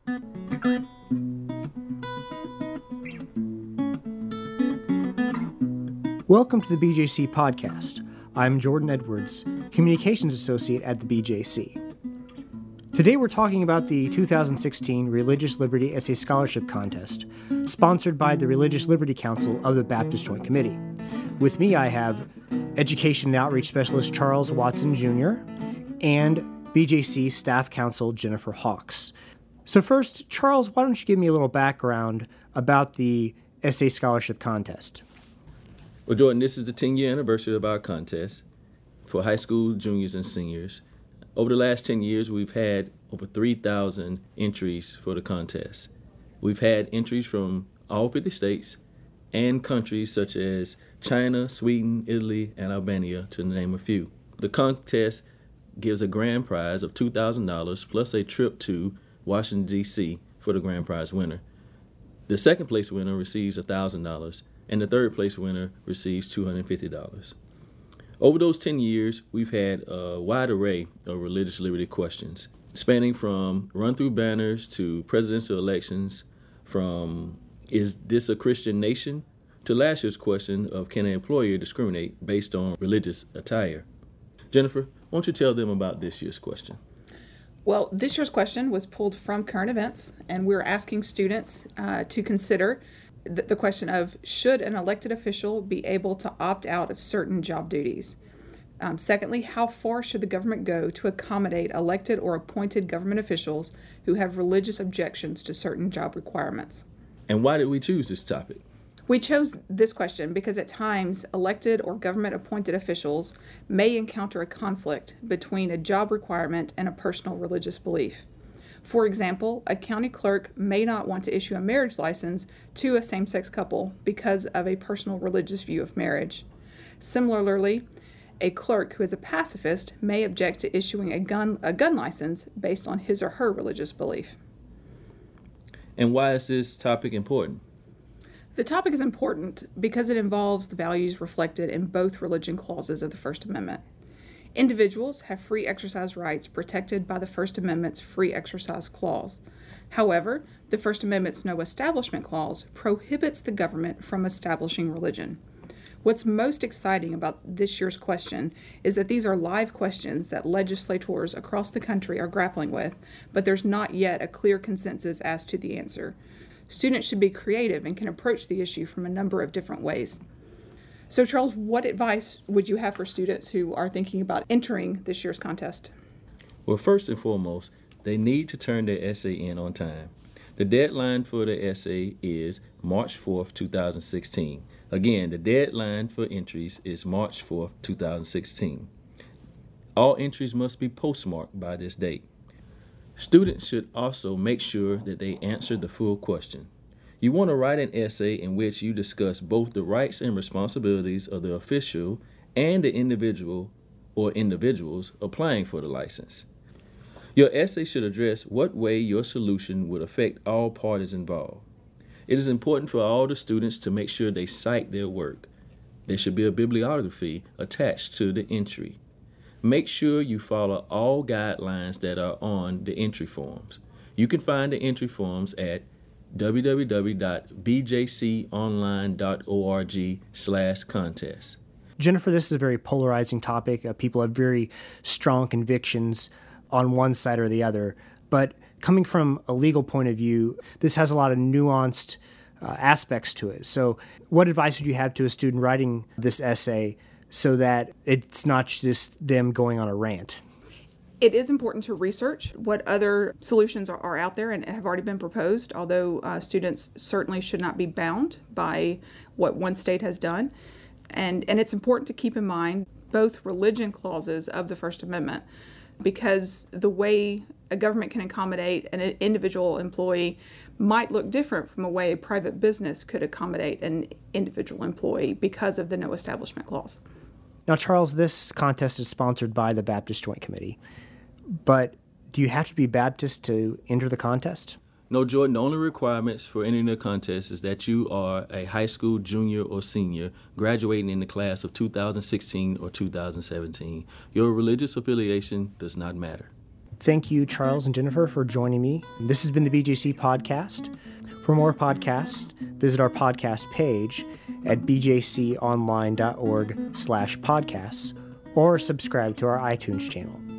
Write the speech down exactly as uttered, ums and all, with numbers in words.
Welcome to the B J C podcast. I'm Jordan Edwards, Communications Associate at the B J C. Today we're talking about the two thousand sixteen Religious Liberty Essay Scholarship Contest, sponsored by the Religious Liberty Council of the Baptist Joint Committee. With me I have Education and Outreach Specialist Charles Watson Junior and B J C Staff Counsel Jennifer Hawks. So first, Charles, why don't you give me a little background about the Essay Scholarship Contest? Well, Jordan, this is the ten-year anniversary of our contest for high school juniors and seniors. Over the last ten years, we've had over three thousand entries for the contest. We've had entries from all fifty states and countries such as China, Sweden, Italy, and Albania, to name a few. The contest gives a grand prize of two thousand dollars plus a trip to Washington, D C for the grand prize winner. The second place winner receives one thousand dollars, and the third place winner receives two hundred fifty dollars. Over those ten years, we've had a wide array of religious liberty questions, spanning from run-through banners to presidential elections, from is this a Christian nation, to last year's question of can an employer discriminate based on religious attire. Jennifer, why don't you tell them about this year's question? Well, this year's question was pulled from current events, and we're asking students uh, to consider the question of, should an elected official be able to opt out of certain job duties? Um, secondly, how far should the government go to accommodate elected or appointed government officials who have religious objections to certain job requirements? And why did we choose this topic? We chose this question because at times elected or government appointed officials may encounter a conflict between a job requirement and a personal religious belief. For example, a county clerk may not want to issue a marriage license to a same-sex couple because of a personal religious view of marriage. Similarly, a clerk who is a pacifist may object to issuing a gun a gun license based on his or her religious belief. And why is this topic important? The topic is important because it involves the values reflected in both religion clauses of the First Amendment. Individuals have free exercise rights protected by the First Amendment's Free Exercise Clause. However, the First Amendment's No Establishment Clause prohibits the government from establishing religion. What's most exciting about this year's question is that these are live questions that legislators across the country are grappling with, but there's not yet a clear consensus as to the answer. Students should be creative and can approach the issue from a number of different ways. So, Charles, what advice would you have for students who are thinking about entering this year's contest? Well, first and foremost, they need to turn their essay in on time. The deadline for the essay is March fourth, two thousand sixteen. Again, the deadline for entries is March fourth, two thousand sixteen. All entries must be postmarked by this date. Students should also make sure that they answer the full question. You want to write an essay in which you discuss both the rights and responsibilities of the official and the individual or individuals applying for the license. Your essay should address what way your solution would affect all parties involved. It is important for all the students to make sure they cite their work. There should be a bibliography attached to the entry. Make sure you follow all guidelines that are on the entry forms. You can find the entry forms at w w w dot b j c online dot org slash contest. Jennifer, this is a very polarizing topic. Uh, people have very strong convictions on one side or the other. But coming from a legal point of view, this has a lot of nuanced uh, aspects to it. So what advice would you have to a student writing this essay so that it's not just them going on a rant? It is important to research what other solutions are, are out there and have already been proposed, although uh, students certainly should not be bound by what one state has done. And, and it's important to keep in mind both religion clauses of the First Amendment, because the way a government can accommodate an individual employee might look different from a way a private business could accommodate an individual employee because of the No Establishment Clause. Now, Charles, this contest is sponsored by the Baptist Joint Committee, but do you have to be Baptist to enter the contest? No, Jordan, the only requirements for entering the contest is that you are a high school junior or senior graduating in the class of two thousand sixteen or two thousand seventeen. Your religious affiliation does not matter. Thank you, Charles and Jennifer, for joining me. This has been the B J C Podcast. For more podcasts, visit our podcast page at b j c online dot org slash podcasts or subscribe to our iTunes channel.